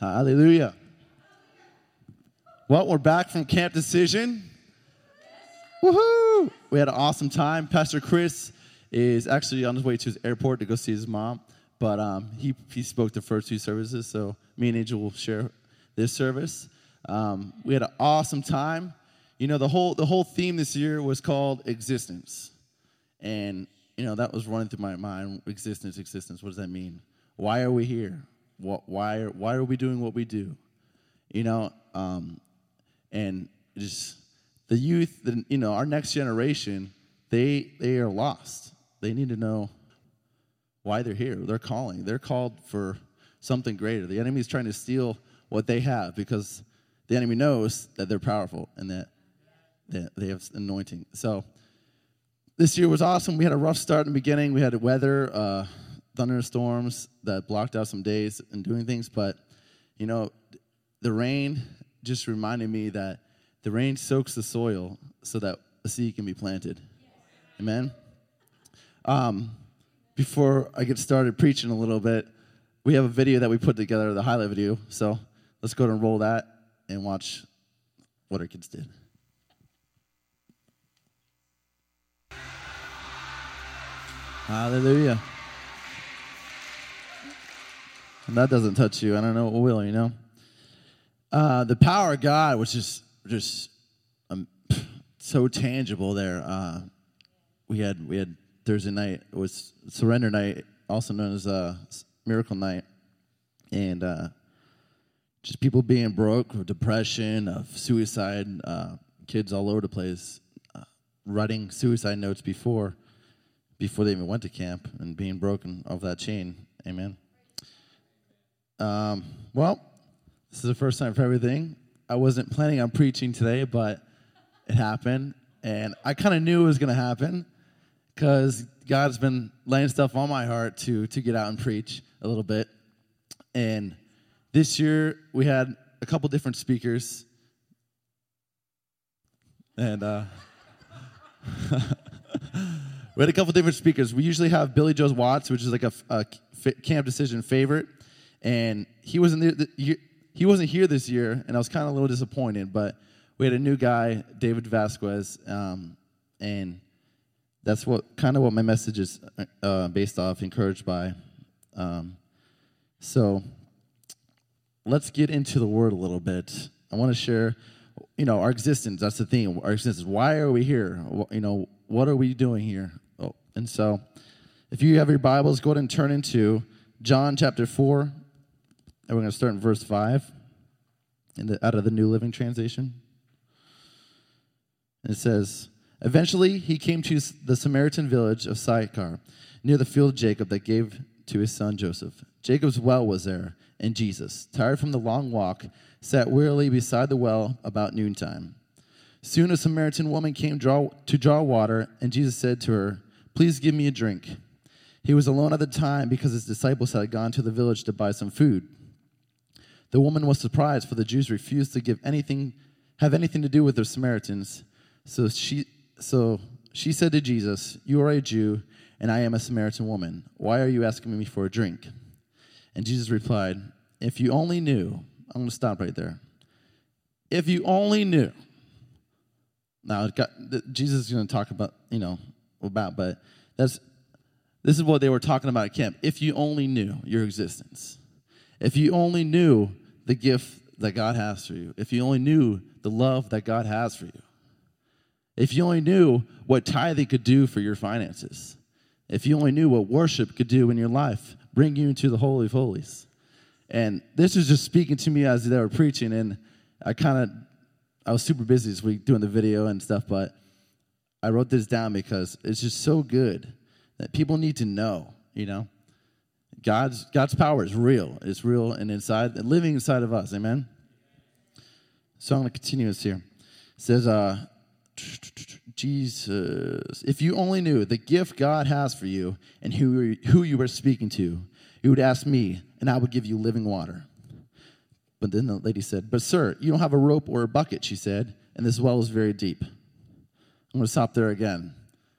Hallelujah. Well, we're back from Camp Decision. Woohoo! We had an awesome time. Pastor Chris is actually on his way to his airport to go see his mom, but he spoke the first two services, so me and Angel will share this service. We had an awesome time. You know, the whole theme this year was called existence, and you know that was running through my mind. Existence. What does that mean? Why are we here? Why are we doing what we do? You know, and just the youth, our next generation, they are lost. They need to know why they're here. They're calling. They're called for something greater. The enemy is trying to steal what they have because the enemy knows that they're powerful and that they have anointing. So this year was awesome. We had a rough start in the beginning. We had weather, thunderstorms that blocked out some days and doing things. But, you know, the rain just reminded me that the rain soaks the soil so that a seed can be planted. Amen? Before I get started preaching a little bit, we have a video that we put together, the highlight video. So let's go ahead and roll that and watch what our kids did. Hallelujah. And that doesn't touch you. I don't know what will, you know. The power of God was just so tangible there. We had Thursday night. It was Surrender Night, also known as Miracle Night. And just people being broke with depression, of suicide, kids all over the place, writing suicide notes before they even went to camp and being broken off that chain. Amen. Well, this is the first time for everything. I wasn't planning on preaching today, but it happened. And I kind of knew it was going to happen because God's been laying stuff on my heart to get out and preach a little bit. And this year, we had a couple different speakers. And we had a couple different speakers. We usually have Billy Joe Watts, which is like a Camp Decision favorite. And he wasn't here this year, and I was kind of a little disappointed. But we had a new guy, David Vasquez, and that's what my message is based off, encouraged by. So let's get into the Word a little bit. I want to share, our existence. That's the thing. Our existence. Why are we here? What are we doing here? Oh, and so, if you have your Bibles, go ahead and turn into John chapter 4. And we're going to start in verse 5 out of the New Living Translation. And it says, "Eventually he came to the Samaritan village of Sychar, near the field of Jacob that gave to his son Joseph. Jacob's well was there, and Jesus, tired from the long walk, sat wearily beside the well about noontime. Soon a Samaritan woman came to draw water, and Jesus said to her, 'Please give me a drink.' He was alone at the time because his disciples had gone to the village to buy some food. The woman was surprised, for the Jews refused to have anything to do with the Samaritans. So she said to Jesus, 'You are a Jew, and I am a Samaritan woman. Why are you asking me for a drink?' And Jesus replied, 'If you only knew,'" I'm going to stop right there. "If you only knew." Now, Jesus is going to talk about, but this is what they were talking about at camp. If you only knew your existence. If you only knew the gift that God has for you. If you only knew the love that God has for you. If you only knew what tithing could do for your finances. If you only knew what worship could do in your life, bring you into the Holy of Holies. And this was just speaking to me as they were preaching, and I was super busy this week doing the video and stuff, but I wrote this down because it's just so good that people need to know, God's power is real. It's real and living inside of us. Amen? So I'm going to continue this here. It says, Jesus, if you only knew the gift God has for you and who you were speaking to, you would ask me, and I would give you living water. But then the lady said, "But sir, you don't have a rope or a bucket," she said, "and this well is very deep." I'm going to stop there again.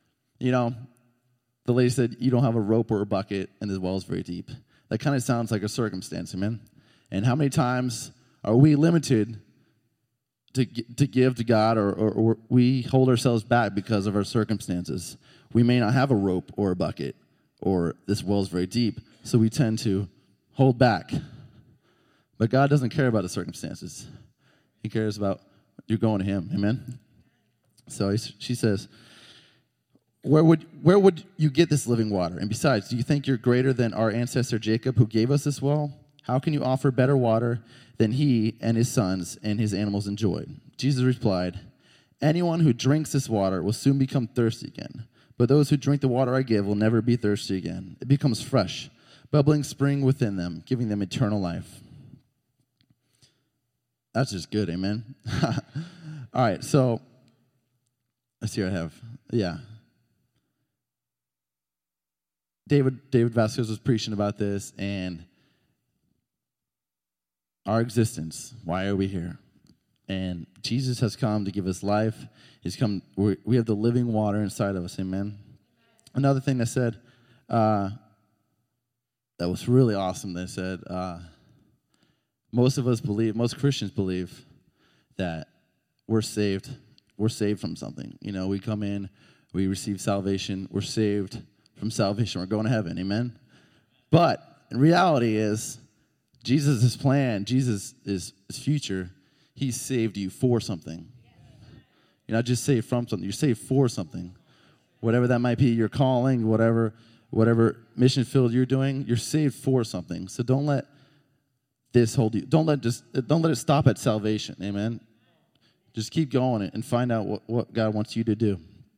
The lady said, "You don't have a rope or a bucket, and this well is very deep." That kind of sounds like a circumstance, amen? And how many times are we limited to give to God, or we hold ourselves back because of our circumstances? We may not have a rope or a bucket, or this well is very deep, so we tend to hold back. But God doesn't care about the circumstances. He cares about you going to him. Amen? So she says, where would you get this living water? And besides, do you think you're greater than our ancestor Jacob, who gave us this well? How can you offer better water than he and his sons and his animals enjoyed? Jesus replied, anyone who drinks this water will soon become thirsty again. But those who drink the water I give will never be thirsty again. It becomes fresh, bubbling spring within them, giving them eternal life. That's just good, amen? All right, so let's see what I have. Yeah. David Vasquez was preaching about this, and our existence, why are we here? And Jesus has come to give us life. He's come. We have the living water inside of us, amen? Another thing they said that was really awesome, they said, most Christians believe that we're saved from something. You know, we come in, we receive salvation, we're saved from salvation, we're going to heaven, amen? But in reality is, Jesus' plan, Jesus' future, he saved you for something. You're not just saved from something, you're saved for something. Whatever that might be, your calling, whatever mission field you're doing, you're saved for something. So don't let this hold you. Don't let it stop at salvation, amen? Just keep going and find out what God wants you to do.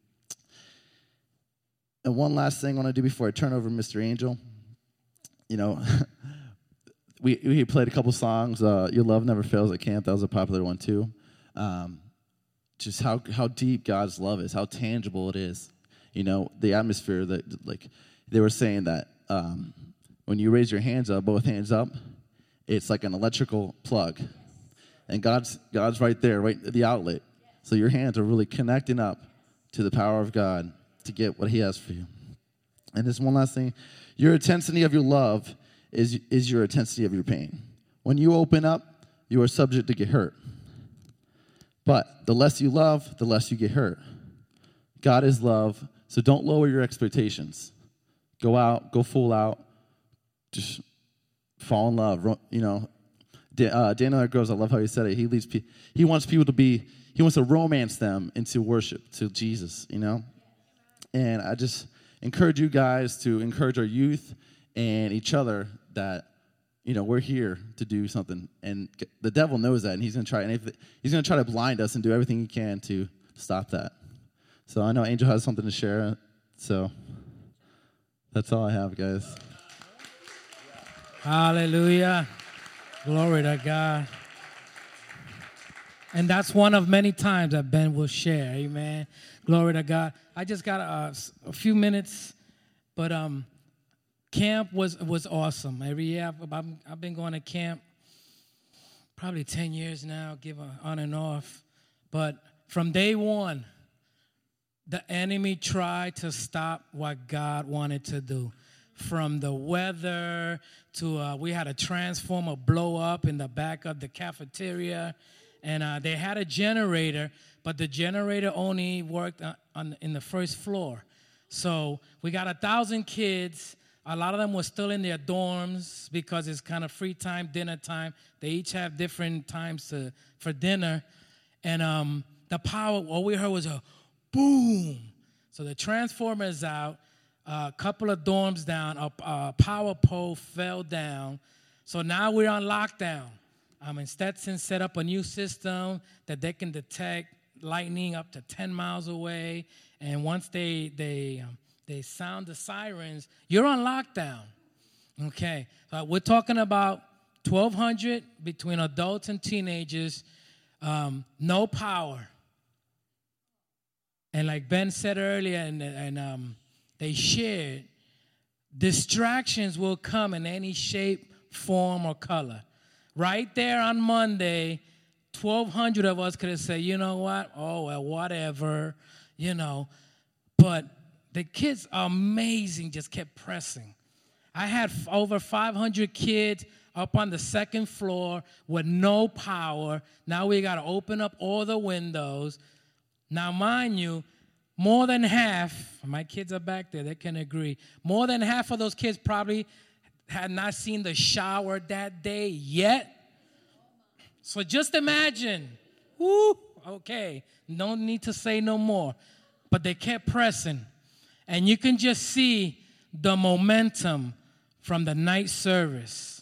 And one last thing I want to do before I turn over to Mr. Angel. You know, we played a couple songs. Your Love Never Fails at camp. That was a popular one too. Just how deep God's love is, how tangible it is. You know, the atmosphere that, like, they were saying that when you raise your hands up, both hands up, it's like an electrical plug. And God's right there, right at the outlet. So your hands are really connecting up to the power of God to get what he has for you. And this one last thing, your intensity of your love is your intensity of your pain. When you open up, you are subject to get hurt. But the less you love, the less you get hurt. God is love, so don't lower your expectations. Go out, go full out, just fall in love. You know, Daniel Groves, I love how he said it. He wants people to be, he wants to romance them into worship to Jesus, you know? And I just encourage you guys to encourage our youth and each other that, you know, we're here to do something. And the devil knows that, and he's going to try to blind us and do everything he can to stop that. So I know Angel has something to share, so that's all I have, guys. Hallelujah. Glory to God. And that's one of many times that Ben will share. Amen. Glory to God. I just got a few minutes, but camp was awesome. Every year I've been going to camp probably 10 years now, on and off. But from day one, the enemy tried to stop what God wanted to do. From the weather to we had a transformer blow up in the back of the cafeteria, and they had a generator, but the generator only worked in the first floor. So we got 1,000 kids. A lot of them were still in their dorms because it's kind of free time, dinner time. They each have different times for dinner, and the power. All we heard was a boom. So the transformer is out. A couple of dorms down, a power pole fell down. So now we're on lockdown. Stetson set up a new system that they can detect lightning up to 10 miles away. And once they sound the sirens, you're on lockdown. Okay. We're talking about 1,200 between adults and teenagers, no power. And like Ben said earlier, and they shared, distractions will come in any shape, form, or color. Right there on Monday, 1,200 of us could have said, you know what? Oh, well, whatever, you know. But the kids are amazing, just kept pressing. I had over 500 kids up on the second floor with no power. Now we got to open up all the windows. Now, mind you, more than half, my kids are back there, they can agree, more than half of those kids probably had not seen the shower that day yet. So just imagine, woo, okay, no need to say no more. But they kept pressing. And you can just see the momentum from the night service.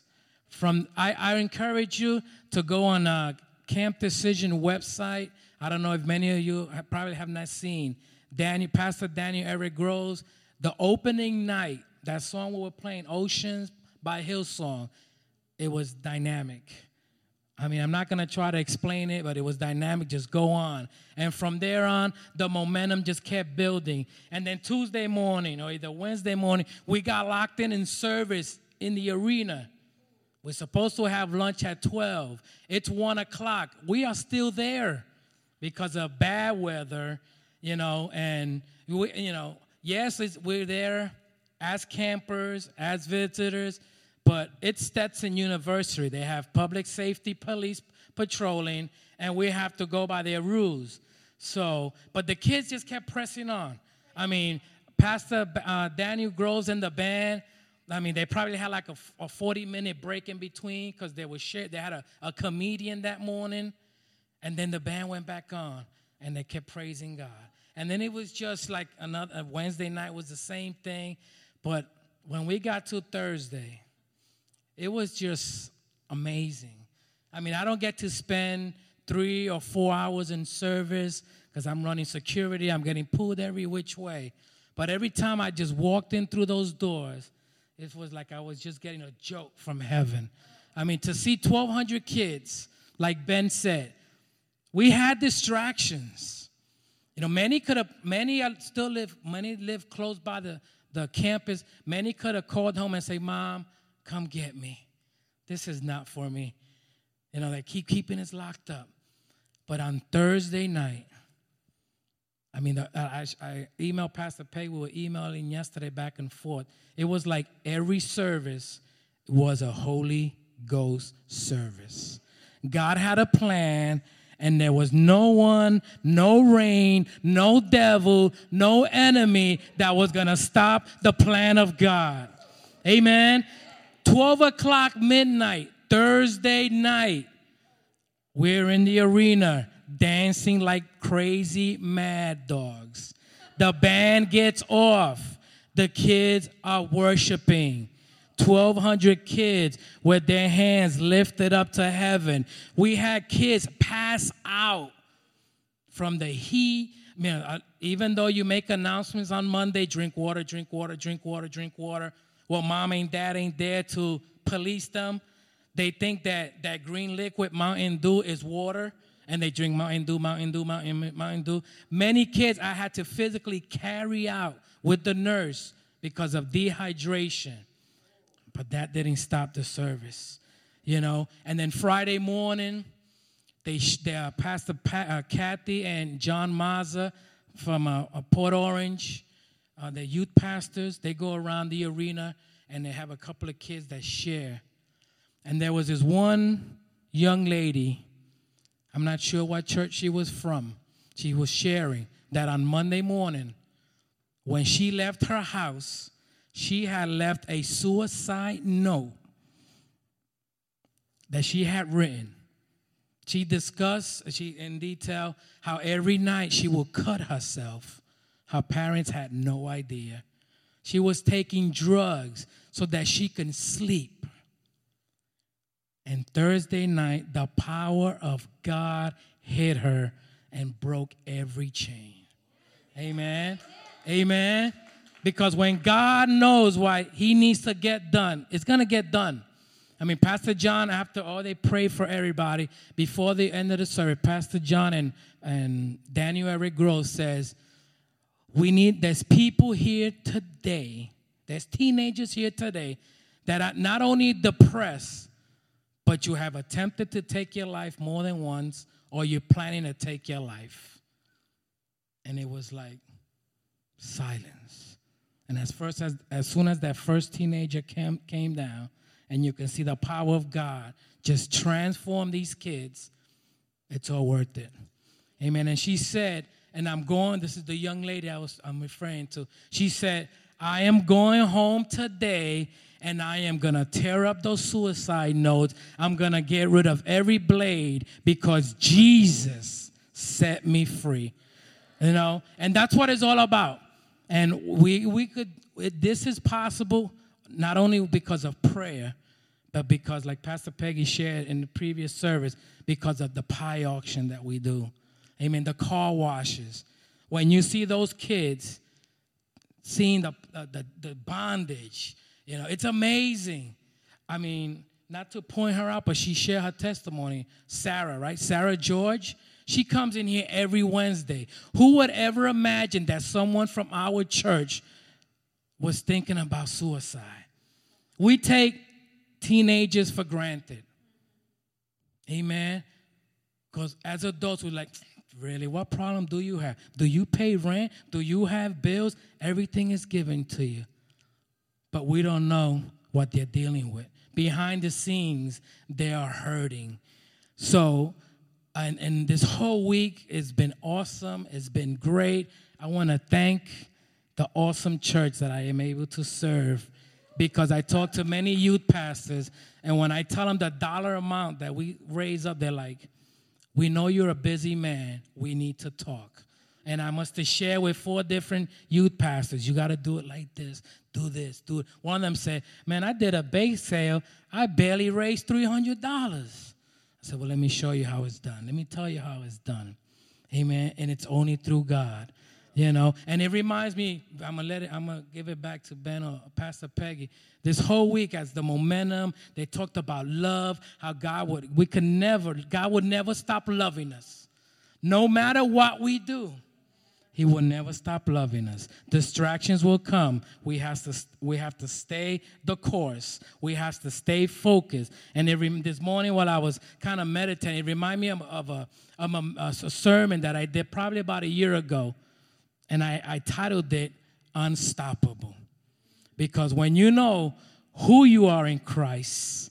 I encourage you to go on Camp Decision website. I don't know if many of you probably have not seen Pastor Daniel Eric Groves. The opening night, that song we were playing, Oceans by Hillsong, it was dynamic. I mean, I'm not going to try to explain it, but it was dynamic. Just go on. And from there on, the momentum just kept building. And then Tuesday morning or either Wednesday morning, we got locked in service in the arena. We're supposed to have lunch at 12. It's 1 o'clock. We are still there because of bad weather, and, yes, we're there as campers, as visitors, but it's Stetson University. They have public safety police patrolling, and we have to go by their rules. So, but the kids just kept pressing on. I mean, Pastor Daniel Groves and the band, I mean, they probably had like a 40-minute break in between because they had a comedian that morning, and then the band went back on, and they kept praising God. And then it was just like another Wednesday night was the same thing, but when we got to Thursday, it was just amazing. I mean, I don't get to spend 3 or 4 hours in service because I'm running security. I'm getting pulled every which way. But every time I just walked in through those doors, it was like I was just getting a joke from heaven. I mean, to see 1,200 kids, like Ben said, we had distractions. Many live close by the campus. Many could have called home and say, Mom, come get me. This is not for me. They keeping us locked up. But on Thursday night, I emailed Pastor Peg. We were emailing yesterday back and forth. It was like every service was a Holy Ghost service. God had a plan, and there was no one, no rain, no devil, no enemy that was going to stop the plan of God. Amen. 12 o'clock midnight, Thursday night, we're in the arena dancing like crazy mad dogs. The band gets off. The kids are worshiping. 1,200 kids with their hands lifted up to heaven. We had kids pass out from the heat. Even though you make announcements on Monday, drink water, drink water, drink water, drink water. Well, mom and dad ain't there to police them. They think that green liquid Mountain Dew is water, and they drink Mountain Dew, Mountain Dew, Mountain Dew. Many kids I had to physically carry out with the nurse because of dehydration. But that didn't stop the service, And then Friday morning, Pastor Kathy and John Mazza from Port Orange, the youth pastors, they go around the arena, and they have a couple of kids that share. And there was this one young lady, I'm not sure what church she was from. She was sharing that on Monday morning, when she left her house, she had left a suicide note that she had written. She discussed in detail how every night she would cut herself. Her parents had no idea. She was taking drugs so that she can sleep. And Thursday night, the power of God hit her and broke every chain. Amen. Amen. Because when God knows what he needs to get done, it's going to get done. I mean, Pastor John, after all, they prayed for everybody. Before the end of the service, Pastor John and Daniel Eric Groves says, there's people here today, there's teenagers here today that are not only depressed, but you have attempted to take your life more than once, or you're planning to take your life. And it was like silence. And as soon as that first teenager came down, and you can see the power of God just transform these kids, it's all worth it. Amen. And she said, and this is the young lady I'm referring to. She said, I am going home today, and I am going to tear up those suicide notes. I'm going to get rid of every blade because Jesus set me free. And that's what it's all about. And this is possible not only because of prayer, but because, like Pastor Peggy shared in the previous service, because of the pie auction that we do. Amen. The car washes. When you see those kids seeing the bondage, it's amazing. I mean, not to point her out, but she shared her testimony. Sarah, right? Sarah George. She comes in here every Wednesday. Who would ever imagine that someone from our church was thinking about suicide? We take teenagers for granted. Amen. Because as adults, we're like, really, what problem do you have? Do you pay rent? Do you have bills? Everything is given to you. But we don't know what they're dealing with. Behind the scenes, they are hurting. So, and this whole week has been awesome. It's been great. I want to thank the awesome church that I am able to serve, because I talk to many youth pastors, and when I tell them the dollar amount that we raise up, they're like, we know you're a busy man. We need to talk. And I must share with 4 different youth pastors. You got to do it like this. Do this. Do it. One of them said, man, I did a bake sale. I barely raised $300. I said, well, let me show you how it's done. Let me tell you how it's done. Amen. And it's only through God. And it reminds me, I'm gonna give it back to Ben or Pastor Peggy. This whole week, as the momentum, they talked about love, how God would never stop loving us. No matter what we do, He will never stop loving us. Distractions will come. We have to stay the course. We have to stay focused. And this morning, while I was kind of meditating, it reminded me of a sermon that I did probably about a year ago. And I titled it Unstoppable. Because when you know who you are in Christ,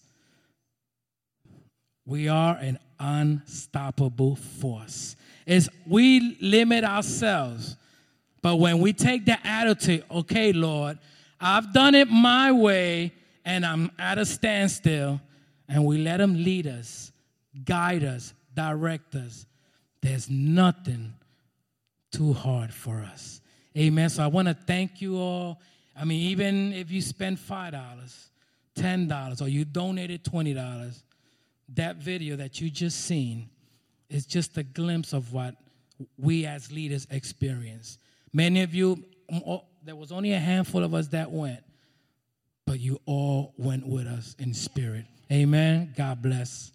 we are an unstoppable force. We limit ourselves. But when we take the attitude, okay, Lord, I've done it my way, and I'm at a standstill, and we let Him lead us, guide us, direct us, there's nothing too hard for us. Amen. So I want to thank you all. I mean, even if you spend $5, $10, or you donated $20, that video that you just seen is just a glimpse of what we as leaders experience. Many of you, there was only a handful of us that went, but you all went with us in spirit. Amen. God bless.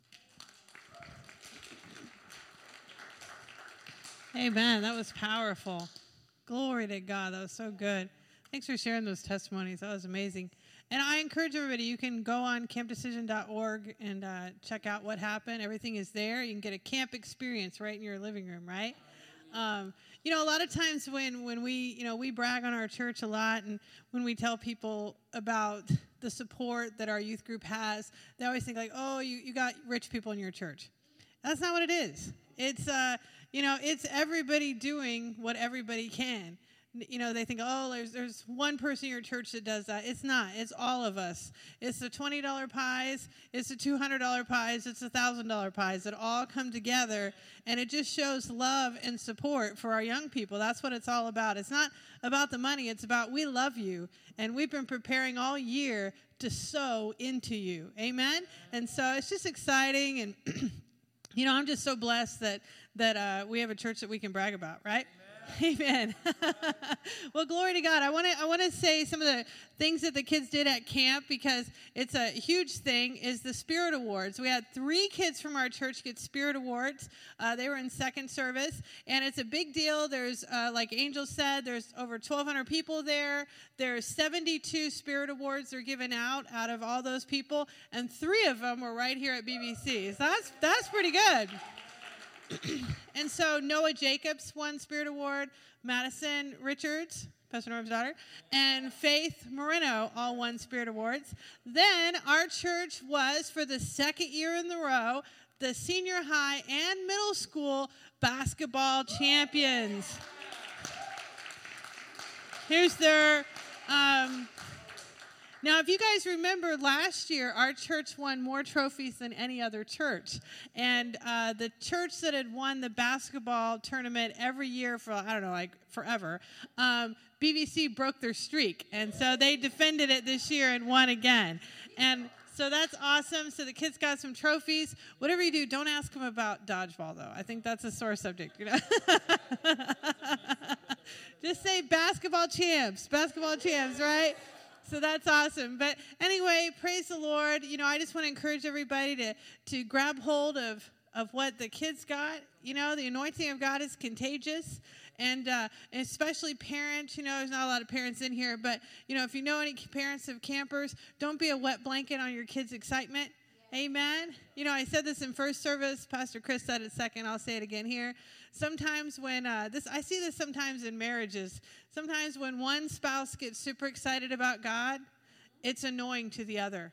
Amen. That was powerful. Glory to God. That was so good. Thanks for sharing those testimonies. That was amazing. And I encourage everybody, you can go on campdecision.org and check out what happened. Everything is there. You can get a camp experience right in your living room, right? A lot of times when we brag on our church a lot, and when we tell people about the support that our youth group has, they always think like, oh, you got rich people in your church. That's not what it is. It's everybody doing what everybody can. They think, oh, there's one person in your church that does that. It's not. It's all of us. It's the $20 pies. It's the $200 pies. It's the $1,000 pies that all come together, and it just shows love and support for our young people. That's what it's all about. It's not about the money. It's about we love you, and we've been preparing all year to sow into you. Amen? And so it's just exciting, and I'm just so blessed that we have a church that we can brag about, right? Amen. Well, glory to God. I want to say some of the things that the kids did at camp, because it's a huge thing, is the Spirit Awards. We had 3 kids from our church get Spirit Awards. They were in second service, and it's a big deal. There's, like Angel said, there's over 1,200 people there. There's 72 Spirit Awards that are given out of all those people, and 3 of them were right here at BBC. So that's pretty good. And so Noah Jacobs won Spirit Award. Madison Richards, Pastor Norm's daughter, and Faith Moreno, all won Spirit Awards. Then our church was, for the second year in a row, the senior high and middle school basketball champions. Here's their... Now, if you guys remember, last year, our church won more trophies than any other church. And the church that had won the basketball tournament every year for, I don't know, like forever, BVC broke their streak. And so they defended it this year and won again. And so that's awesome. So the kids got some trophies. Whatever you do, don't ask them about dodgeball, though. I think that's a sore subject, you know. Just say basketball champs, right? So that's awesome. But anyway, praise the Lord. You know, I just want to encourage everybody to grab hold of what the kids got. You know, the anointing of God is contagious. And especially parents, you know, there's not a lot of parents in here. But, you know, if you know any parents of campers, don't be a wet blanket on your kids' excitement. Amen. You know, I said this in first service. Pastor Chris said it second. I'll say it again here. Sometimes when I see this sometimes in marriages. Sometimes when one spouse gets super excited about God, it's annoying to the other.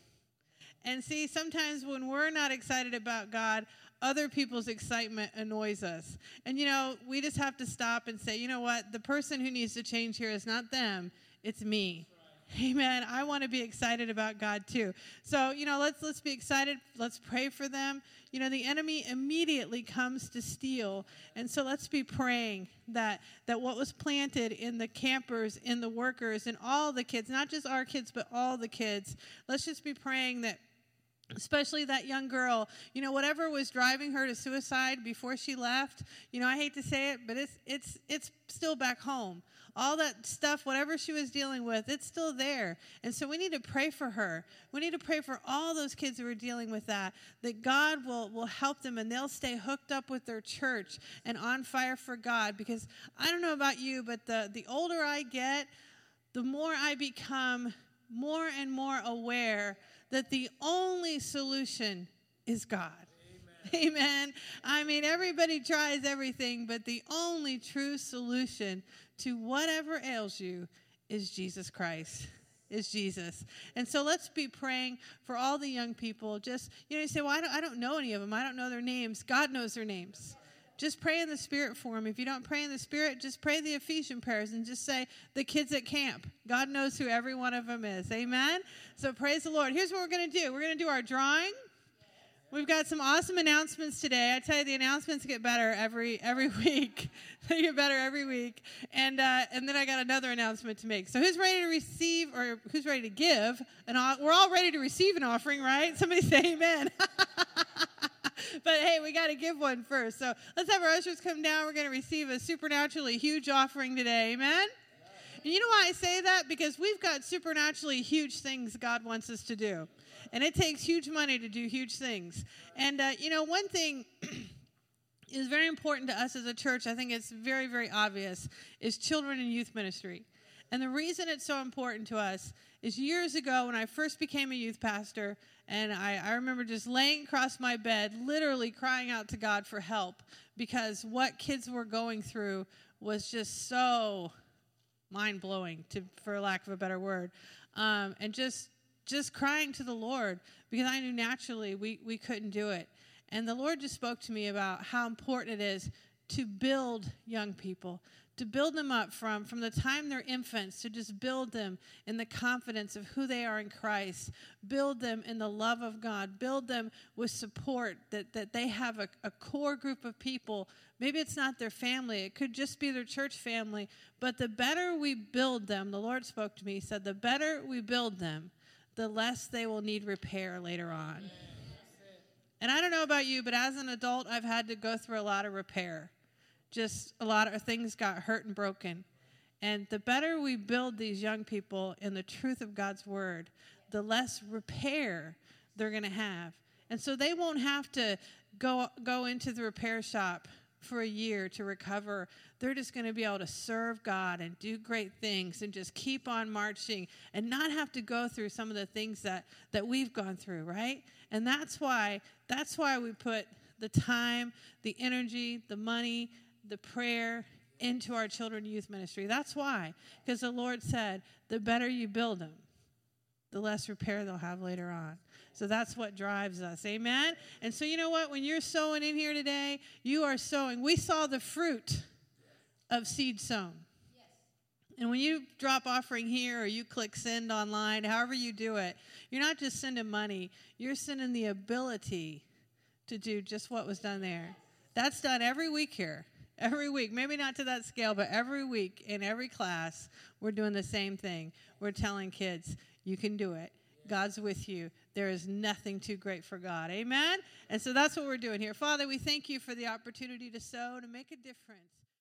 And see, sometimes when we're not excited about God, other people's excitement annoys us. And, you know, we just have to stop and say, you know what? The person who needs to change here is not them. It's me. Amen. I want to be excited about God too. So, you know, let's be excited. Let's pray for them. You know, the enemy immediately comes to steal. And so let's be praying that what was planted in the campers, in the workers, in all the kids, not just our kids, but all the kids. Let's just be praying that, especially that young girl, you know, whatever was driving her to suicide before she left, you know, I hate to say it, but it's still back home. All that stuff, whatever she was dealing with, it's still there. And so we need to pray for her. We need to pray for all those kids who are dealing with that God will help them and they'll stay hooked up with their church and on fire for God. Because I don't know about you, but the older I get, the more I become more and more aware that the only solution is God. Amen. I mean, everybody tries everything, but the only true solution to whatever ails you is Jesus Christ, is Jesus. And so let's be praying for all the young people. Just, you know, you say, well, I don't know any of them. I don't know their names. God knows their names. Just pray in the Spirit for them. If you don't pray in the Spirit, just pray the Ephesian prayers and just say, the kids at camp. God knows who every one of them is. Amen? So praise the Lord. Here's what we're going to do. We're going to do our drawing. We've got some awesome announcements today. I tell you, the announcements get better every week. They get better every week. And then I got another announcement to make. So who's ready to receive or who's ready to give? We're all ready to receive an offering, right? Somebody say amen. But, hey, we got to give one first. So let's have our ushers come down. We're going to receive a supernaturally huge offering today. Amen? And you know why I say that? Because we've got supernaturally huge things God wants us to do. And it takes huge money to do huge things. And, you know, one thing is very important to us as a church, I think it's very, very obvious, is children and youth ministry. And the reason it's so important to us is years ago when I first became a youth pastor, and I remember just laying across my bed, literally crying out to God for help because what kids were going through was just so mind-blowing, for lack of a better word. And just crying to the Lord because I knew naturally we couldn't do it. And the Lord just spoke to me about how important it is to build young people, to build them up from the time they're infants, to just build them in the confidence of who they are in Christ, build them in the love of God, build them with support, that they have a core group of people. Maybe it's not their family. It could just be their church family. But the better we build them, the Lord spoke to me, he said, the better we build them, the less they will need repair later on. And I don't know about you, but as an adult, I've had to go through a lot of repair. Just a lot of things got hurt and broken. And the better we build these young people in the truth of God's word, the less repair they're going to have. And so they won't have to go into the repair shop for a year to recover. They're just going to be able to serve God and do great things and just keep on marching and not have to go through some of the things that we've gone through, right? And that's why we put the time, the energy, the money, the prayer into our children youth ministry. That's why. Because the Lord said, the better you build them, the less repair they'll have later on. So that's what drives us. Amen? And so you know what? When you're sowing in here today, you are sowing. We saw the fruit of seed sown. And when you drop offering here or you click send online, however you do it, you're not just sending money. You're sending the ability to do just what was done there. That's done every week here. Every week. Maybe not to that scale, but every week in every class, we're doing the same thing. We're telling kids, you can do it. God's with you. There is nothing too great for God. Amen? And so that's what we're doing here. Father, we thank you for the opportunity to sow, to make a difference.